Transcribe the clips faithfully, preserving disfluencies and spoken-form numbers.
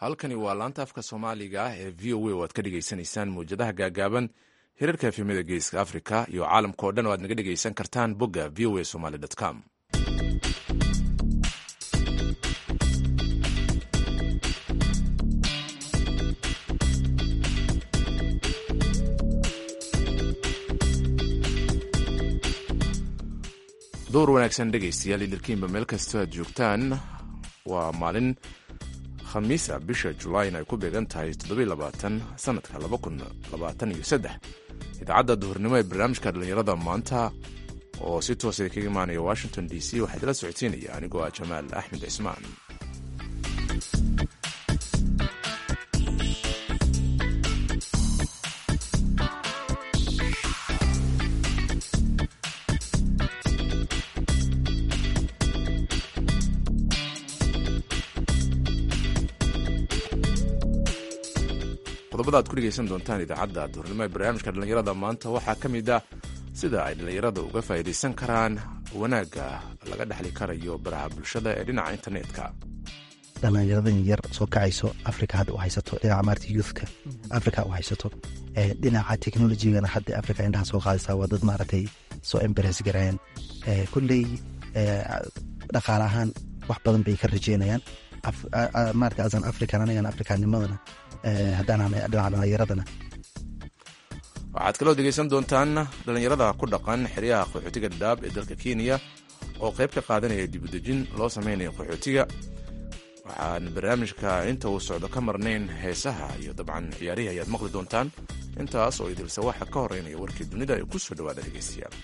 halkani waa laanta afka soomaaliga ah ee v o a oo aad ka dhegaysanaysaan mawjadaha gaagaaban hirarka efemada geeska africa iyo caalamka oo dhan oo aad naga dhegaysan kartaan bogga v o a somaly com. door wanaagsan dhegaystayaal idilkiinba meel kastoo aad joogtaan. waa maalin khamiisa bisha julayn ay ku beegan tahay sanadka idaacadda duhurnimo ee barnaamijka dhallinyarada maanta oo si toosa kaga imaanaya washington d c waxaa idila socodsiinaya anigoo ah jamaal axmed cismaan. qodobada ad ku dhegaysan doontaan idaacadda duhurnimo ee barnaamijka dhallinyarada maanta waxaa ka mid ah sida ay dhallinyarada uga faa'iidaysan karaan wanaagga laga dhexli karayo baraha bulshada ee dhinaca internetka. dhallinyaradan yar soo kacayso africa hadda u haysato dhinaca maarta youthka africa u haysato dhinaca technologigana hadda africa indhaha soo qaadaysaa waa dad maaragtay soo embares garayaan kulley dhaqaale ahaan wax badan bay ka rajeynayaan maarata asan african anagan africanimadana waxaad kaloo dhegaysan doontaan dhallinyarada ku dhaqan xeryaha qaxootiga dhadhaab ee dalka kenya oo qayb ka qaadanaya dibudejin loo samaynayo qaxootiga. waxaan barnaamijka inta uu socdo ka marnayn heesaha iyo dabcan ciyaarihii ayaad maqli doontaan. intaas oo idilse waxa ka horeynaya warkii dunida ee ku soo dhawaada dhegaystayaal.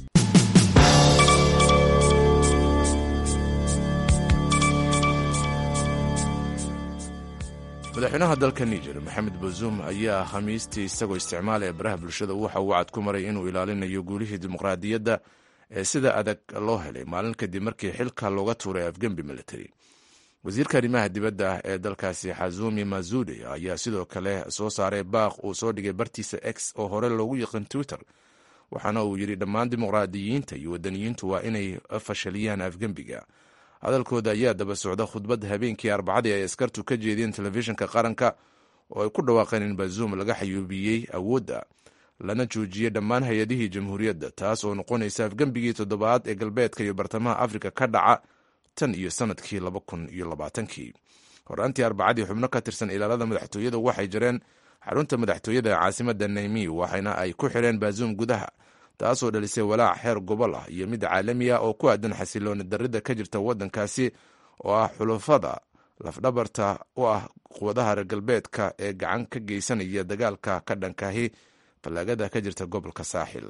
madaxweynaha dalka niger maxamed bazuum ayaa khamiistii isagoo isticmaalaya baraha bulshada waxa uu cad ku maray inuu ilaalinayo guulihii dimuqraadiyadda ee sida adag loo helay maalin kadib markii xilka looga tuuray afgembi military. wasiirka arrimaha dibadda ee dalkaasi xazumi mazude ayaa sidoo kale soo saaray baaq uu soo dhigay bartiisa x oo hore loogu yaqaan twitter, waxaana uu yidhi dhammaan dimuqraadiyiinta iyo wadaniyiintu waa inay fashaliyaan afgembiga. hadalkooda ayaa daba socda khudbad habeenkii arbacadii ay askartu ka jeediyeen telefishinka qaranka oo ay ku dhawaaqeen in bazuum laga xayuubiyey awoodda lana joojiyey dhammaan hay-adihii jamhuuriyadda, taas oo noqonaysa afgembigii toddobaad ee galbeedka iyo bartamaha afrika ka dhaca tan iyo sanadkii laba kun iyo labaatankii. horaantii arbacadii xubno ka tirsan ilaalada madaxtooyada waxay jareen xarunta madaxtooyada ee caasimadda naymi waxayna ay ku xireen bazuum gudaha, taasoo dhalisay walaac xeer gobol ah iyo mid caalami ah oo ku aadan xasilooni darrida ka jirta waddankaasi oo ah xulufada lafdhabarta u ah quwadaha reer galbeedka ee gacan ka geysanaya dagaalka ka dhankahi fallaagada ka jirta gobolka saaxil.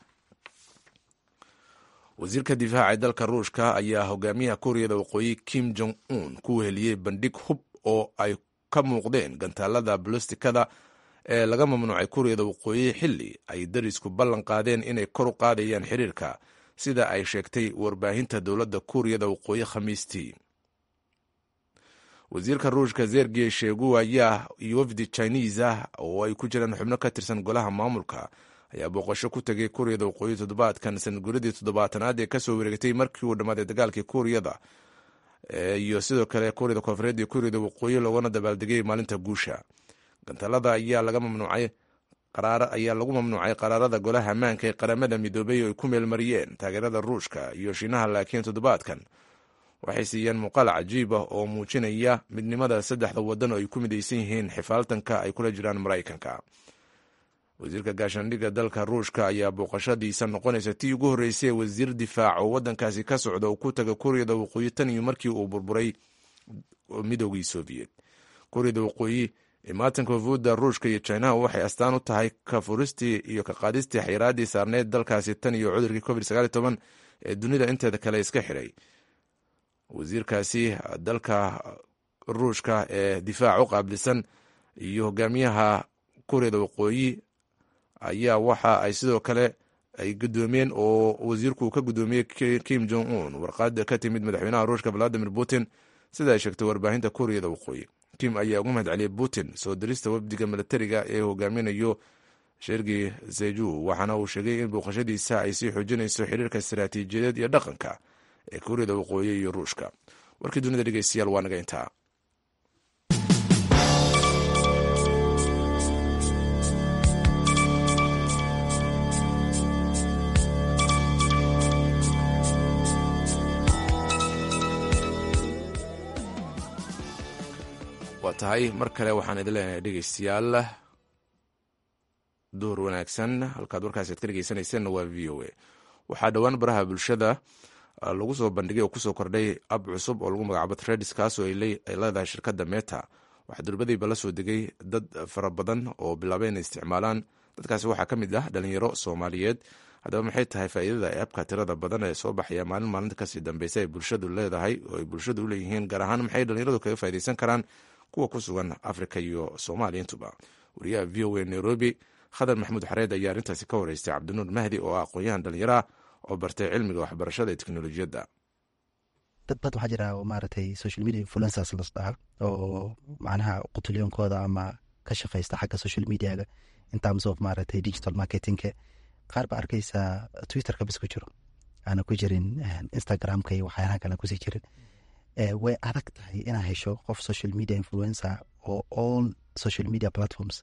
wasiirka difaaca ee dalka ruushka ayaa hogaamiyaha kuuriyada waqooyi kim jong un ku weheliyey bandhig hub oo ay ka muuqdeen gantaalada balostikada ee laga mamnuucay kuuriyada waqooyi xilli ay darisku ballan qaadeen inay kor u qaadayaan xiriirka, sida ay sheegtay warbaahinta dowladda kuuriyada waqooyi khamiistii. wasiirka ruushka zergey shegu ayaa iyo wafdi chiniis ah oo ay ku jiraan xubno ka tirsan golaha maamulka ayaa booqasho ku tegay kuuriyada waqooyi toddobaadkan sanadguradii toddobaatanaad ee kasoo wareegtay markii uu dhammaaday dagaalkii kuuriyada iyo sidoo kale kuuriyada koonfureed iyo kuuriyada waqooyi loogana dabaaldegay maalinta guusha. gantaalada ayaa laga mamnuucay ayaa lagu mamnuucay qaraarada golaha ammaanka ee qaramada midoobay oo ay ku meelmariyeen taageerada ruushka iyo shiinaha, laakiin toddobaadkan waxay siiyeen muuqaal cajiib ah oo muujinaya midnimada saddexda waddan oo ay ku midaysan yihiin xifaaltanka ay kula jiraan maraykanka. wasiirka gaashaandhigga dalka ruushka ayaa booqashadiisa noqonaysa tii ugu horreysay wasiir difaac oo waddankaasi ka socda uu ku taga kuuriyada waqooyi tan iyo markii uu burburay midoogii soviet. kuuriyada waqooyi imaatanka wafuudda ruushka iyo jinaha waxay astaan u tahay ka furistii iyo ka qaadistii xayiraaddii saarneed dalkaasi tan iyo cudurkii covid sagaal iyo toban ee dunida inteeda kale iska xiray. wasiirkaasi dalka ruushka ee difaac u qaabilsan iyo hogaamiyaha kuuriyada waqooyi ayaa waxa ay sidoo kale ay gudoomiyeen oo wasiirku ka gudoomiyey kim jong un warqaada ka timid madaxweynaha ruushka valadimir putin, sida ay sheegtay warbaahinta kuuriyada waqooyi. kim ayaa ugu mahad celiyay putin soo dirista wafdiga milatariga ee hogaaminayo shergi zeju, waxaana uu sheegay in booqashadiisa ay sii xoojinayso xiriirka istaraatiijiyadeed iyo dhaqanka ee kuuriyada waqooyi iyo ruushka. warkii dunida dhegeystayaal waa naga intaa. tahay mar kale waxaan idin leenahay dhegeystayaal duur wanaagsan. halkaad warkaasi aad ka dhegeysanayseena waa v o a. waxaa dhowaan baraha bulshada lagu soo bandhigay oo kusoo kordhay ab cusub oo lagu magacaabo Threads, kaasoo ay leedahay shirkadda Meta. waxaa durbadiiba la soo degay dad fara badan oo bilaabay inay isticmaalaan. dadkaasi waxaa ka mid ah dhalinyaro Soomaaliyeed. haddaba maxay tahay faa'iidada ee abka tirada badan ee soo baxaya maalin maalinta kasii dambeysa ay bulshadu leedahay oo ay bulshadu u leeyihiin, gaar ahaan maxay dhalinyaradu kaga faa'iidaysan karaan kuwa ku sugan Afrika iyo Soomaaliya intuba? wariyaha v o a Nairobi khadar maxamuud xareed ayaa arrintaasi ka wareystay cabdinuur mahdi oo ah aqoon-yahan dhalinyara oo bartay cilmiga waxbarashada ee teknolojiyadda. dad bad waxaa jira maaragtay social media influencers lasdhaha oo macnaha qutulyoonkooda ama ka shaqaysta xagga social mediaga in terms of maaragtay digital marketingka. qaar ba arkaysaa twitterka bis ku jiro, aana ku jirin instagramka iyo waxyaalaha kale kusii jirin. way adag tahay inaa hesho qof social media influencer oo all social media platforms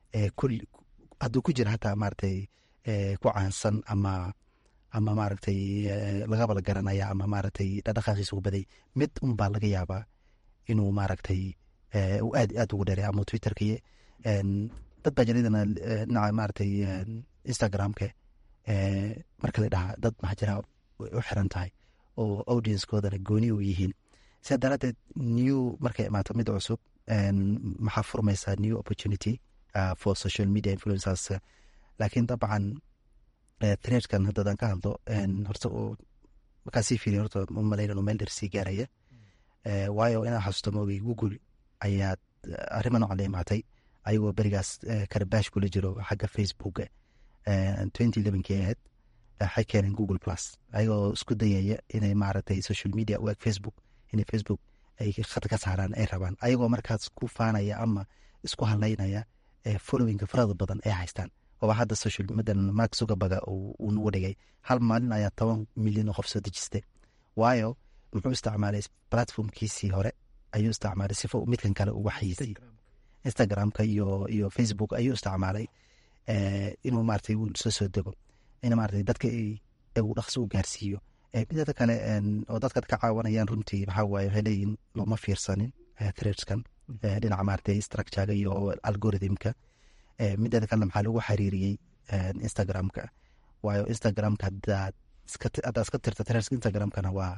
hadduu ku jira hataa maaragtay ku caansan ama ama maaragtay lagaba la garanaya ama maaragtay dhaqdhaqaaqiisa u baday, mid un baa laga yaabaa inuu maaragtay uu aad aad ugu dheeray ama twitterka. dad baa jiradana dhinaca maaragtay instagramka marka la dhahaa dad maxaa jira u xiran tahay oo audiencekoodana gooni u yihiin. sidaa daraadeed new markay imaato mid cusub maxaa furmaysaa new opportunity uh, for social media influencers. laakiin dabcan threadkan haddadaan ka hadlo horta markaa sii fiiriya horta umalayna meel dheer sii gaaraya, waayo inaa xasuusto moogay google ayaad arrima noocan la imaatay ayagoo berigaas karbaash kula jiro xagga facebooka twenty elevenkii ahayd. waxay keeneen google plus ayagoo isku dayaya inay maaragtay social media u eg facebook, inay facebook ay khad ka saaraan ay rabaan, ayagoo markaas ku faanaya ama isku halaynaya followinga farada badan ay haystaan. ooba hadda social media mark zuckerberg uu nagu dhigay hal maalin ayaa toban milyan oo qof soo dejistay. waayo muxuu isticmaalay platformkiisii hore ayuu isticmaalay sifo midkan kale uga xayisay instagramka iyo iyo facebook ayuu isticmaalay inuu maaragtay uu soo soo dego in maaragtay dadka uu dhaqso u gaarsiiyo. midada kale oo dadka ka caawanayaan runtii waxaa waaye waxay leeyihiin looma fiirsanin threadskan dhinaca maaragtay structurega iyo algorithmka. midada kalena maxaa lagu xiriiriyey instagramka, waayo instagramka hadaad iska tirta threads instagramkana waa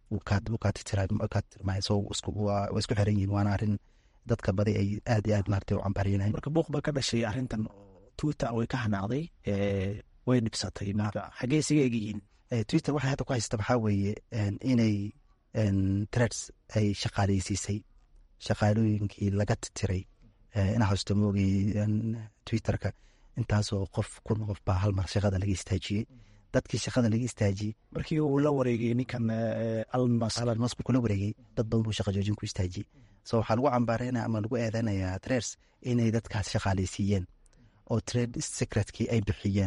katirmay so waa isku xiran yihiin. waana arrin dadka badi ay aad iyo aad maaragtay u cambaaryanay. marka buuq ba ka dhashay arrintan twitter way ka hanaaqday, way dhibsatay. marka xaggee isaga egyihiin twitter waxay hadda ku haysta waxaa weeye inay threads ay shaqaaleysiisay shaqaalooyinkii laga tiray. ina xasuusto moogay twitterka intaasoo qof kun qof baa hal mar shaqada laga istaajiyey. dadkii shaqada laga istaajiyey markii uu la wareegay ninkan Elon Musk kula wareegay dad badan buu shaqa joojin ku istaajiyey. so waxaa lagu cambaaraynaya ama lagu eedeynayaa threads inay dadkaas shaqaaleysiiyeen oo trade secretkii ay bixiyeen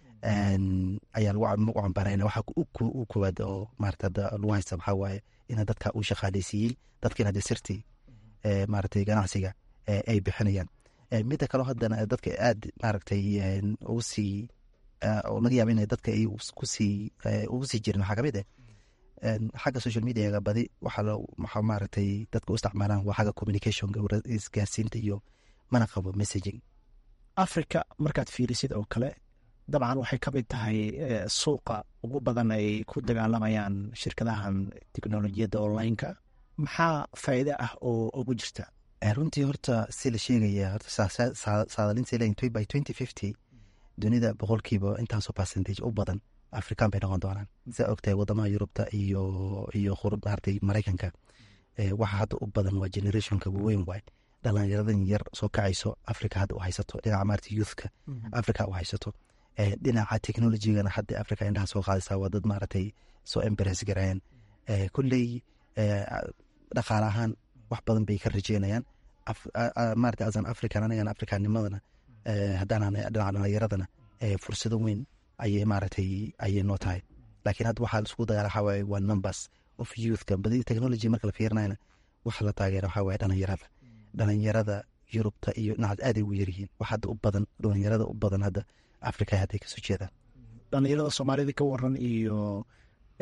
ayaa lagu cambaaraynaya. waxa u koowaad oo maarata lagu haysta waxaa waaye ina dadka uu shaqaaleysiiyey, dadkiina de sirtii maaragtay ganacsiga ay bixinayaan. midda kaleo haddana dadka aad maaragtay ugu sii oo laga yaaba inay dadka ay kusii ugu sii jirin waxaa kamid ah xagga social mediaga badi waxaa maaragtay dadka u isticmaalaan waa xagga communicationka isgaarsiinta iyo mana qabo messaging. africa markaad fiirisid oo kale dabcan waxay ka mid tahay suuqa ugu badan ay ku dagaalamayaan shirkadahan teknolojiyadda onlineka. maxaa faa'iide ah oo ugu jirta? runtii horta si la sheegaya horta saadalinta leeyihin by twenty fifty dunida boqolkiiba intaasoo percentage u badan african bay noqon doonaan. sidaa ogtahay wadamaha yurubta iyo iyo maaragtay maraykanka waxa hadda u badan waa generationka waweyn waay. dhalinyaradan yar soo kacayso africa hadda u haysato dhinaca maaragtay youthka africa u haysato. dhinaca technologygana hadda africa indhaha soo qaadaysaa waa dad maaragtay soo embrace garayaan. kulley dhaqaale ahaan wax badan bay ka rajeynayaan maaragtay asan african anagana africanimadana haddaan dhinaca dhalinyaradana fursado weyn ayay maaragtay ayay noo tahay. laakiin hadda waxaa laisku dagaala waxaa waaye waa numbers of youthka badi technology marka la fiirinayna waxa la taageera waxaa waaye dhalinyarada dhalinyarada yurubta iyo dhinacaas aaday ugu yaryihiin. wax hadda u badan dhalinyarada u badan hadda africa hadday kasoo jeedaan. dhalinyarada soomaalida ka waran iyo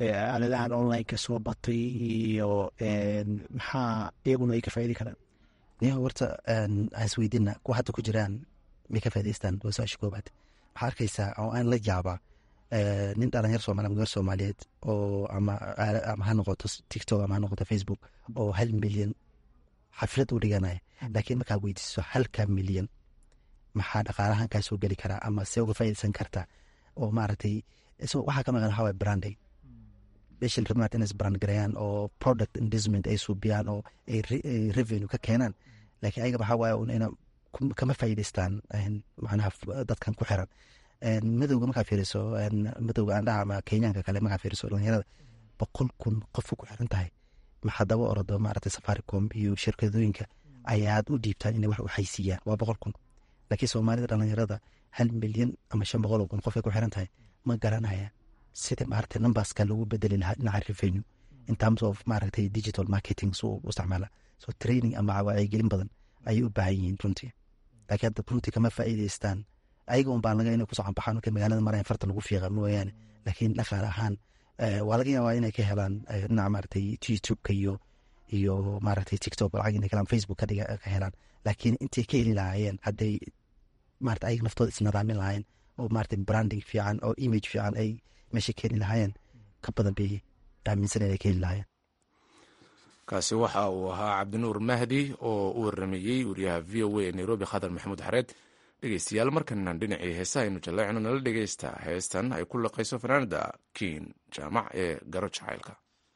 aaladahan onlineka soo batay iyo maxaa iyaguna ay ka faaidi karaan? niyo warta isweydiina kuwa hadda ku jiraan may ka faa'idaystaan waa su-aasha koobaad. waxaa arkaysaa oo aan la yaabaa nin dhalinyar soomaali ama gabar soomaaliyeed oo ama ama ha noqoto tiktok ama ha noqoto facebook oo hal milyan xaflad u dhiganaya, laakiin markaa weydiiso halka milyan maxaa dhaqaalahan kaa soo geli karaa ama see uga faa'iidaysan kartaa, oo maaragtay waxaa ka maqan waxaa waay branding beshil rabnaad inay isbrand gareeyaan oo product investment ay suubiyaan oo ay revenue ka keenaan, laakiin ayaga waxaa waaye ina kama faa'iidaystaan macnaha dadkan ku xiran. madowga markaa fiiriso madowga aandhaha ama kenyaanka kale markaa fiiriso dhalinyarada boqol kun qofu ku xiran tahay, maxaa daba orado maaragtay safaricom iyo shirkadooyinka ayaad u dhiibtaan inay wax u xaysiiyaan, waa boqol kun. laakiin soomaalida dhalinyarada hal milyan ama shan boqol oo kun qofay ku xiran tahay ma garanaya sida maaragtay numberska lagu bedeli lahaa dhinaca revenue in terms of maaragtay digital marketing suu u isticmaala, so training ama wacyigelin badan ayay u baahan yihiin runtii. laakiin hadda runtii kama faa'iidaystaan, ayaga un baan laga inay ku soconbaxaan markay magaalada marayan farta lagu fiiqa mooyaane, laakiin dhaqaale ahaan waa laga yaabaa inay ka helaan dhinaca maaragtay youtube-ka iyo iyo maaragtay tiktok lacag inay kalaan facebook ka dhiga ka helaan, laakiin intay ka heli lahaayeen hadday maaragtay ayaga naftooda isnadaamin lahaayeen oo maaragtay branding fiican oo image fiican ay meesha ka heli lahaayeen ka badan bay aaminsan inay ka heli lahaayeen. kaasi waxa uu ahaa cabdinuur mahdi oo u waramayey wariyaha v o a ee nairobi khadar maxamuud xareed. dhegeystayaal markanan dhinacii heesaha aynu jaleecno nala dhegeysta heestan ay ku laqayso fanaanada kiin jaamac ee garo jacaylka.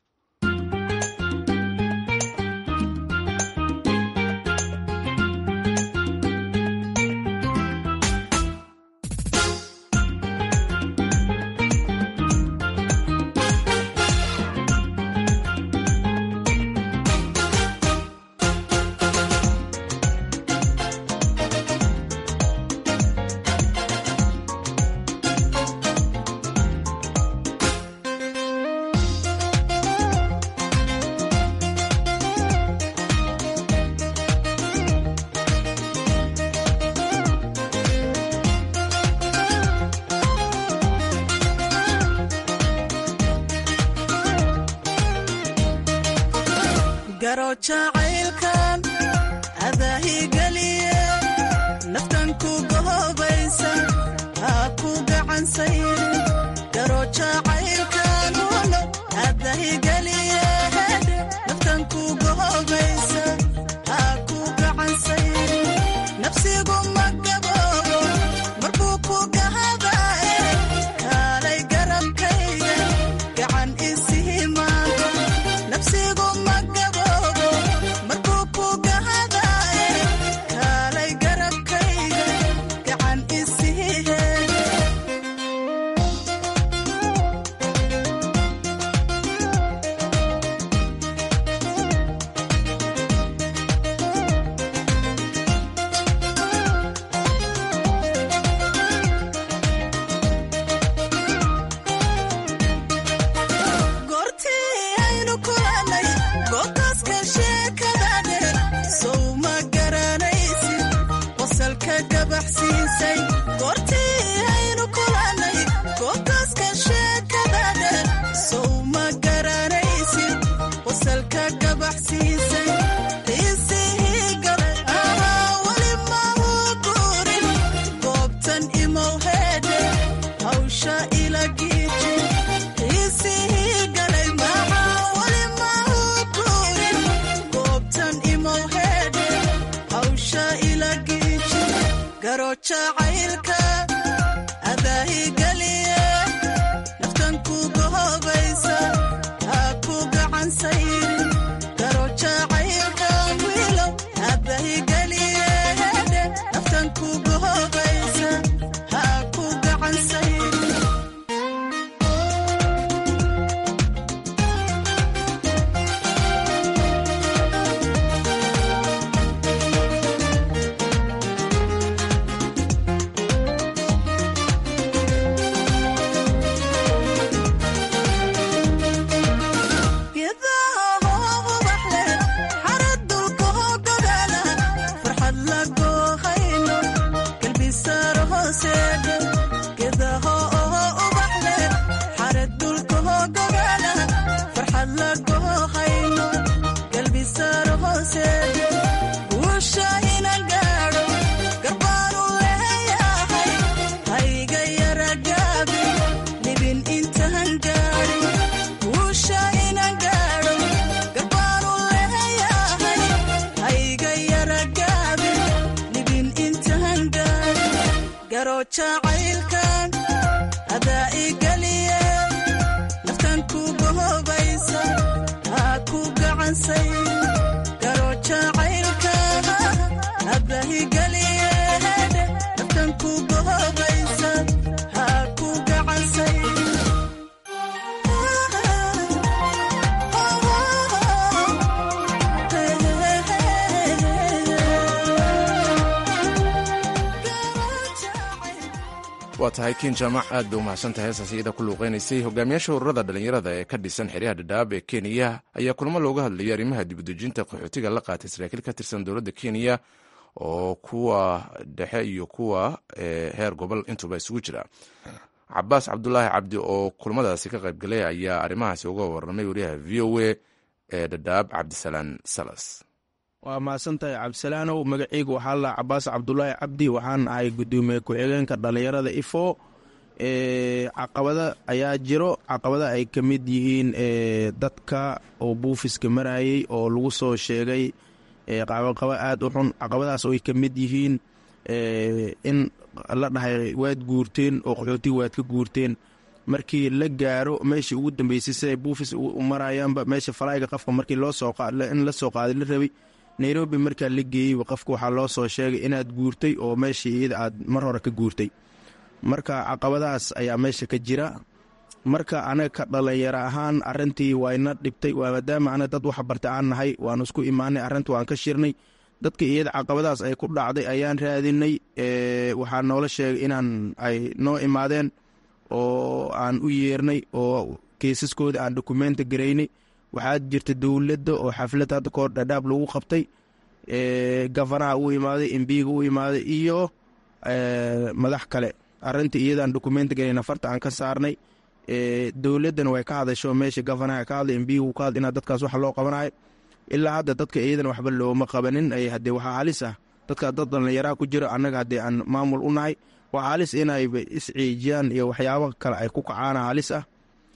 garo jacaylkan adahigeliye naftan ku gohobaysa ha ku gacansayr garo jacaylkan walo adahigeliye naftan ku gohobaysa ha ku gacansayr nafsigu magaboobo markuu ku gahabaye kaalay garabkayga gacan isihimaado nafsigu garo jacaylkan adaa igeliye naftan ku gohobaysa ha ku gacansay garo jacaylkan adaa igeliye naftan ku gohobaysa ha ku gacansay waa tahay kiin jaamac aad bay u mahadsantahay heestaas iyada ku luuqeynaysay hogaamiyaasha ururada dhallinyarada ee ka dhisan xeryaha dhadhaab ee kenya ayaa kulamo looga hadlayay arrimaha dibudejinta qaxootiga la qaatay saraakiil ka tirsan dowladda kenya oo kuwa dhexe iyo kuwa heer gobol intuba isugu jira. cabaas cabdulaahi cabdi oo kulamadaasi ka qaybgalay ayaa arrimahaasi uga warramay wariyaha v o a ee dhadhaab cabdisalaan salas. waa mahadsantahay cabdisalaanow. magaceygu waxaa la cabaas cabdulaahi cabdi, waxaan ahay gudoomiye ku-xigeenka dhallinyarada ifo. caqabada ayaa jiro, caqabada ay ka mid yihiin dadka oo buufiska marayay oo lagu soo sheegay qabaqaba aad u xun. caqabadaas oo ay ka mid yihiin in la dhahay waad guurteen oo qaxootiga waad ka guurteen. markii la gaaro meeshii ugu dambeysay siday buufis u marayaanba meesha falayga qofka markii loo soo in la soo qaaday la rabay nairobi markaa la geeyey qofka waxaa loo soo sheegay inaad guurtay oo meeshii iyada aad mar hore ka guurtay. marka caqabadahaas ayaa meesha ka jira. marka anaga ka dhalinyaro ahaan arintii wayna dhibtay, maadaama ana dad wax barta aan nahay waan isku imaanay, arinta waan ka shirnay. dadka iyada caqabadahaas ay ku dhacday ayaan raadinay. waxaa noola sheegay inaan ay noo imaadeen oo aan u yeernay oo keisaskooda aan dokumenti garaynay. waxaa jirta dowladda oo xaflad hadda kahor dhadhaab lagu qabtay, gafanaha u imaaday, embiga u imaaday iyo madax kale. arinta iyadaan dokumenti garayna farta aan ka saarnay. dowladdana way ka hadasho meesha gafanaha ka hadlay, embiga uu ka hadlay inaad dadkaas wax loo qabanayo. ilaa hadda dadka iyadana waxba looma qabanin. haddee waxaa halis ah dadka dad dhallinyaraha ku jiro, annaga haddee aan maamul u nahay waa halis inayba isciijiyaan iyo waxyaabo kale ay ku kacaana halis ah.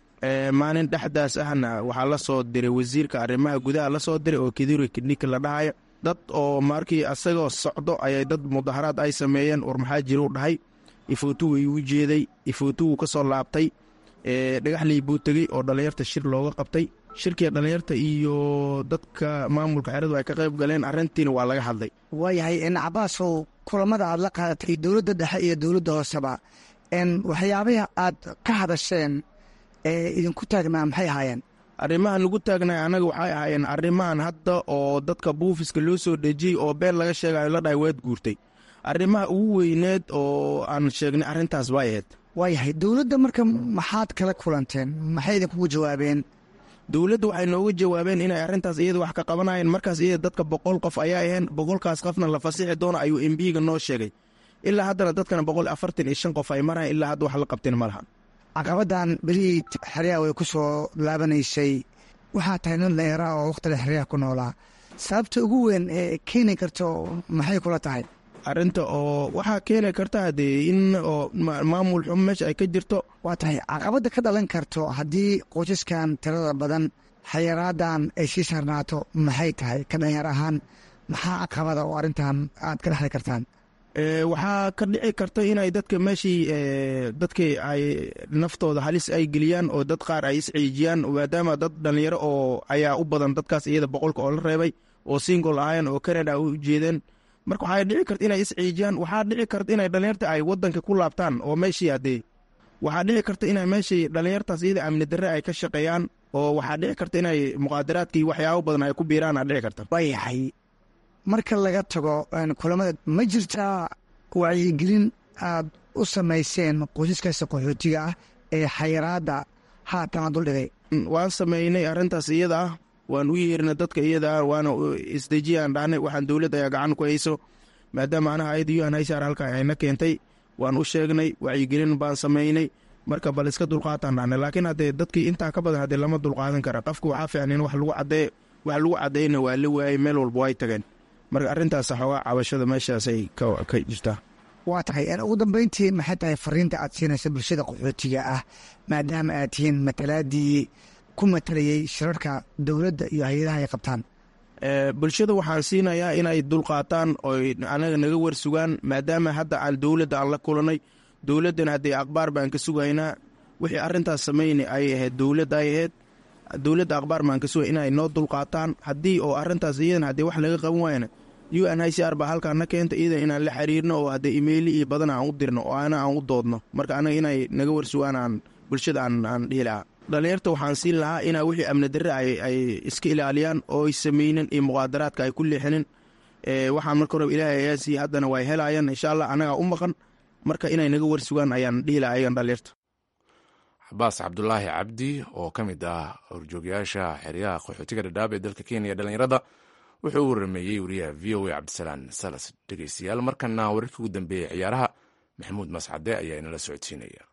maalin dhexdaas ahna waxaa la soo diray wasiirka arrimaha gudaha la soo diray oo kiduri kidhika la dhahayo. dad oo markii asagoo socdo ayay dad mudaharaad ay sameeyeen, war maxaa jira u dhahay. ifootu way u jeeday, ifootu wuu ka soo laabtay. dhagaxley buu tegey oo dhallinyarta shir looga qabtay. shirkiga dhallinyarta iyo dadka maamulka xeradu ay ka qayb galeen, arrintiina waa laga hadlay. waayahay n cabaasow, kulamada aad la qaadatay dowladda dhexe iyo dowladda hooseba, n waxyaabaha aad ka hadasheen ee idinku taagnaa maxay ahaayeen? arrimahan lagu taagnay annaga waxay ahaayeen arrimahan hadda oo dadka buufiska loo soo dhejiyey oo been laga sheegayo la dhahay waad guurtay. arrimaha ugu weyneed oo aan sheegnay arrintaas bay ahayd. waayahay dowladda marka maxaad kala kulanteen? maxay idinkugu jawaabeen? dowladda waxay nooga jawaabeen inay arrintaas iyada wax ka qabanayeen. markaas iyada dadka boqol qof ayaa aheen, boqolkaas qofna la fasixi doono ayuu embiga noo sheegay. ilaa haddana dadkana boqol afartan iyo shan qof ay marayan, ilaa hadda wax la qabteen ma lahan. caqabadan berihii xeryaha way ku soo laabanaysay. waxaa tahay nin dhallinyaraa oo wakhtiga xeryaha ku noolaa. sababta ugu weyn ee keeni karto maxay kula tahay? arrinta oo waxaa keeni karta haddee in oo maamul xum meesha ay ka jirto. waa tahay caqabadda ka dhalan karto haddii qoysaskan tirada badan xayaraadan ay sii saarnaato maxay tahay? ka dhalinyar ahaan maxaa caqabada oo arrintan aad ka dhexli kartaan? waxaa ka dhici karta inay dadka meeshii dadkii ay naftooda halis ay geliyaan oo dad qaar ay isciijiyaan, maadaama dad dhallinyaro oo ayaa u badan dadkaas iyada boqolka oo la reebay oo single ahayan oo canada u jeedeen. marka waxaa dhici karta inay isciijiyaan. waxaa dhici karta inay dhallinyarta ay wadanka ku laabtaan oo meeshii haddee waxaa dhici karta inay meeshii dhallinyartaas iyada amni darre ay ka shaqeeyaan, oo waxaa dhici karta inay muqaadaraadkii waxyaabo badan ay ku biiraan aa dhici karta. waayahay marka laga tago kulamada, ma jirtaa wacyigelin aad u samayseen qoysaskaasi qaxootiga ah ee xayiraadda haatan aad duldhigay? waan sameynay arrintaas iyada ah. waan u yeerinay dadka iyada ah, waana isdejiyaan dhahnay waxaan dowladda ayaa gacan ku hayso, maadaama anaha ayada u n haysaar halka ayna keentay. waan u sheegnay, wacyigelin baan sameynay. marka bal iska dulqaataan dhahnay. laakiin haddee dadkii intaa ka badan haddee lama dulqaadan kara. qofka waxaa fiican in wax lagu caddeey wax lagu caddeeyna waa la waayey, meel walba way tageen. marka arrintaas xoogaa cabashada meeshaasay ka jirtaa. waa tahay ugu dambeyntii maxay tahay fariinta aad siinaysa bulshada qaxootiga ah, maadaama aad tihiin matalaadii ku matalayey shirarka dowladda iyo hay-adaha ay qabtaan? bulshada waxaan siinayaa inay dulqaataan oy anaga naga warsugaan maadaama hadda aan dowladda aan la kulanay dowladdana haddii akhbaar baan ka sugaynaa wixii arrintaas samayna ay ahayd dowladda ay ahayd dowladda akhbaar baan ka sugay inay noo dulqaataan haddii oo arrintaas iyadan haddii wax laga qaban waayana u n h c r baa halkaan na keenta iyadan inaan la xiriirno oo haddee imeili iyo badan aan u dirno oo ana aan u doodno marka anaga inay naga warsugaan aan bulshada aan aan dhihi lahaa dhallinyarta waxaan siin lahaa inaa wixii amni darre ay iska ilaaliyaan oo ay samaynin iyo muqaadaraadka ay ku leexinin waxaan marka horeba ilaahay ayaa siiye haddana way helaayaan insha allah annagaa u maqan marka inay naga warsugaan ayaan dhihi lahaa ayagan dhallinyarta xabaas cabdulaahi cabdi oo ka mid ah horjoogyaasha xeryaha qaxootiga dhadhaab ee dalka kenya dhallinyarada wuxuu u warameeyey wariyaha v o a cabdisalaan salas dhegeystayaal markana wararkii ugu dambeeyey ciyaaraha maxamuud mascade ayaa inala socodsiinaya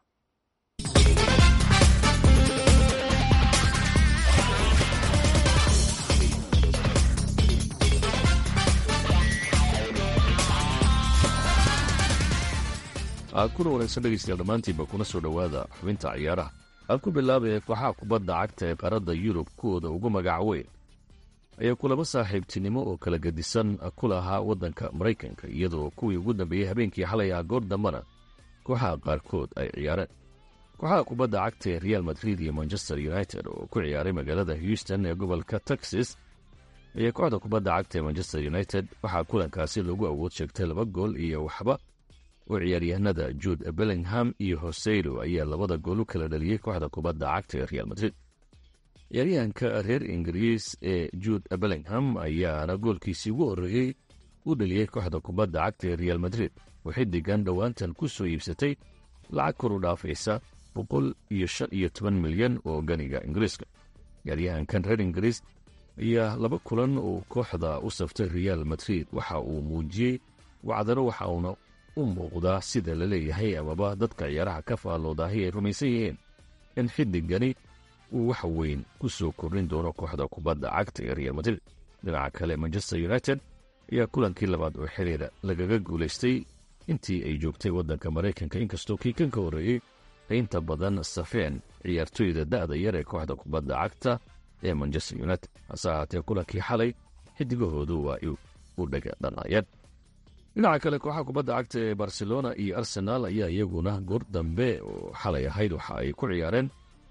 kuna wanaagsan dhegeystayaal dhammaantiinba kuna soo dhowaada xubinta ciyaaraha aan ku bilaabaya kooxaha kubadda cagta ee qaaradda yurub kuwooda ugu magac weyn ayaa kulamo saaxiibtinimo oo kala gedisan ku lahaa waddanka maraykanka iyadoo kuwii ugu dambeeyey habeenkii xalay ah goor dambana kooxaha qaarkood ay ciyaareen kooxaha kubadda cagta ee real madrid iyo manchester united oo ku ciyaaray magaalada houston ee gobolka texas ayaa kooxda kubadda cagta ee manchester united waxaa kulankaasi lagu awood sheegtay laba gool iyo waxba oo ciyaaryahanada jude bellingham iyo hoseylo ayaa labada gool u kala dhaliyey kooxda kubadda cagta ee real madrid ciyaaryahanka reer ingiriis ee jude bellingham ayaana goolkiisii ugu horreeyey u dhaliyey kooxda kubadda cagta ee real madrid oo xiddigan dhowaantan ku soo iibsatay lacag kor u dhaafaysa boqol iyo shan iyo toban milyan oo ganiga ingiriiska ciyaaryahankan reer ingiriis ayaa laba kulan uu kooxda u saftay real madrid waxa uu muujiyey wacdaro waxa uuna u muuqdaa sida la leeyahay amaba dadka ciyaaraha ka faalloodahay ay rumaysan yihiin in xiddigani uu wax weyn ku soo kordhin doono kooxda kubadda cagta ee real madrid dhinaca kale manchester united ayaa kulankii labaad oo xiriira lagaga guulaystay intii ay joogtay waddanka maraykanka inkastoo kii kan ka horreeyey ay inta badan safeen ciyaartoyda da'da yar ee kooxda kubadda cagta ee manchester united hase ahaatee kulankii xalay xiddigahoodu waa u dhaga dhanayeen dhinaca kale kooxaha kubadda cagta ee barcelona iyo arsenaal ayaa iyaguna goor dambe oo xalay ahayd waxa ay ku ciyaareen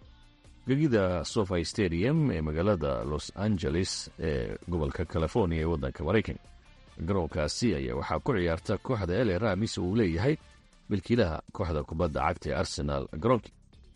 gegida sofi stadium ee magaalada los angeles ee gobolka california ee waddanka maraykanka garoonkaasi ayaa waxaa ku ciyaarta kooxda ele ramis uu leeyahay milkiilaha kooxda kubadda cagta ee arsenaal garoonkii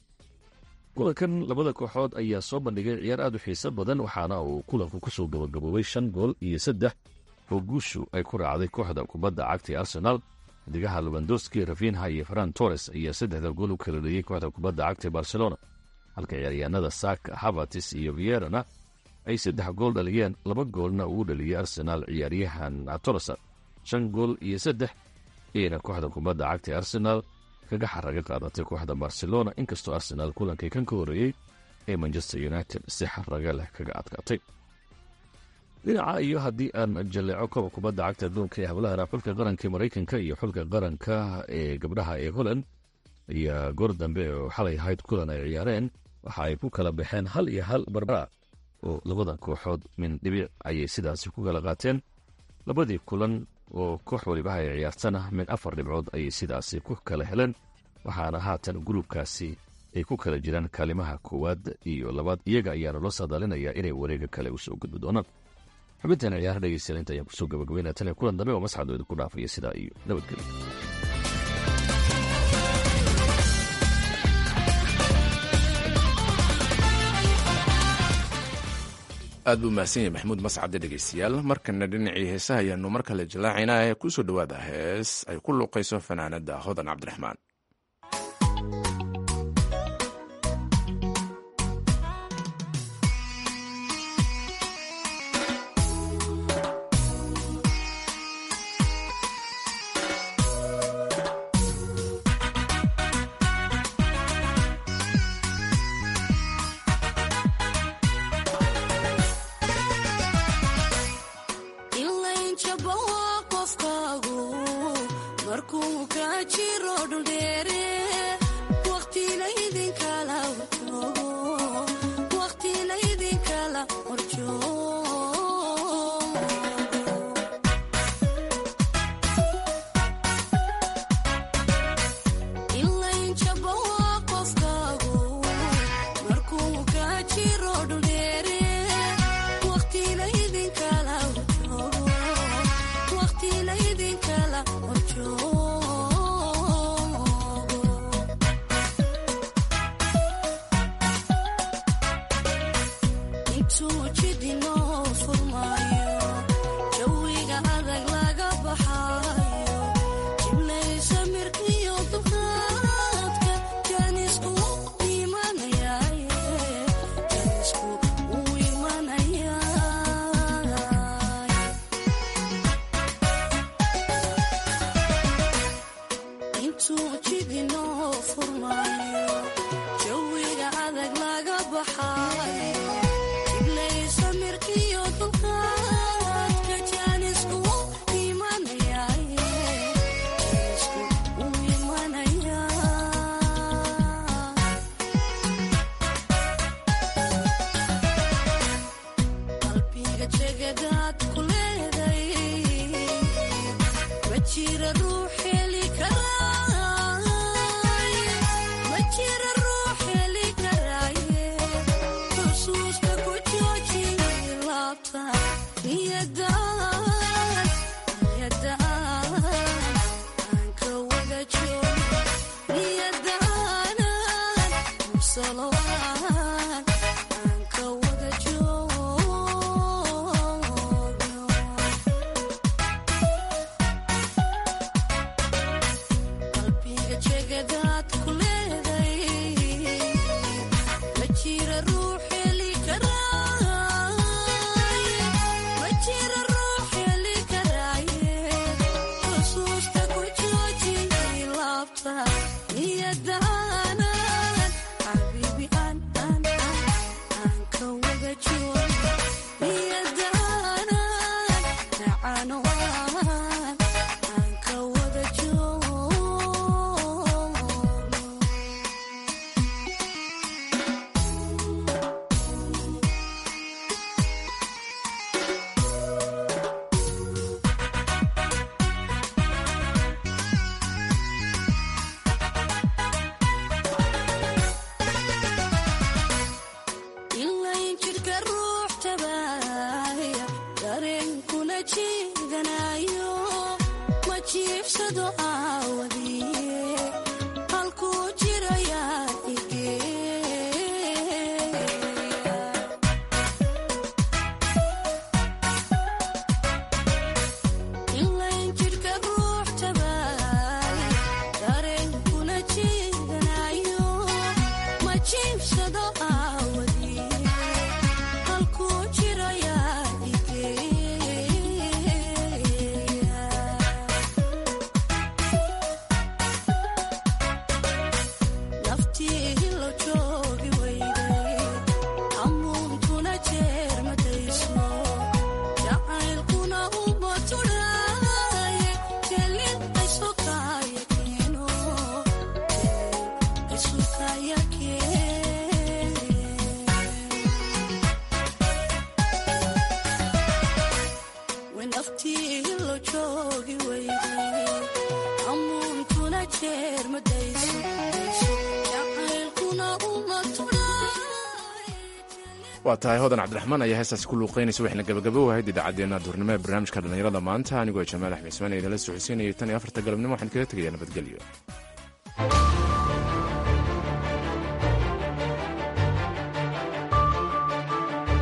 kulankan labada kooxood ayaa soo bandhigay ciyaar aad u xiiso badan waxaana uu kulanku ku soo gabagaboobay shan gool iyo saddex oo guushu ay ku raacday kooxda kubadda cagta ee arsenaal xidigaha lewandowski rafinha iyo ferran torres ayaa saddexda gool u kala dhaliyey kooxda kubadda cagta ee barcelona halka ciyaaryahanada saka havertz iyo vierana ay saddex gool dhaliyeen laba goolna uu dhaliyey arsenaal ciyaaryahan torres shan gool iyo saddex ayayna kooxda kubadda cagta ee arsenaal kaga xaraga qaadatay kooxda barcelona inkastoo arsenaal kulankii kan ka horreeyey ee manchester united si xaraga leh kaga adkaatay dhinaca iyo haddii aan jalleeco koba kubadda cagta adduunka ee hablahana xulka qaranka maraykanka iyo xulka qaranka ee gabdhaha ee holland ayaa goor dambe oo xalay ahayd kulan ay ciyaareen waxa ay ku kala baxeen hal iyo hal barbara oo labada kooxood min dhibic ayay sidaasi ku kala qaateen labadii kulan oo koox waliba ay ciyaartana min afar dhibcood ayay sidaasi ku kala heleen waxaana haatan gruubkaasi ay ku kala jiraan kaalimaha koowaad iyo labaad iyaga ayaana loo saadaalinayaa inay wareega kale u soo gudbi doonaan xubintan ciyaara dhegeystayaal inta ayaan kusoo gabagabeynaya tan iyo kulan dambe oo masxadooda ku dhaafaya sidaa iyo nabadgelyo aad buu mahadsan yahay maxamuud mascade dhegeystayaal markana dhinacii heesaha ayaanu mar kale jallaacaynaa ee ku soo dhowaada hees ay ku luuqayso fanaanada hodan cabdiraxmaan waqti laydin kala horjoogo waa tahay hodan cabdiraxmaan ayaa heestaasi ku luuqaynaysa waxayna gabagabo ahayd idaacaddeenna duurnimo ee barnaamijka dhallinyarada maanta anigoo jamaal axmed ismaan idinla socodsiinayay tan iyo afarta galabnimo waxaan kaga tegayaa nabadgelyo.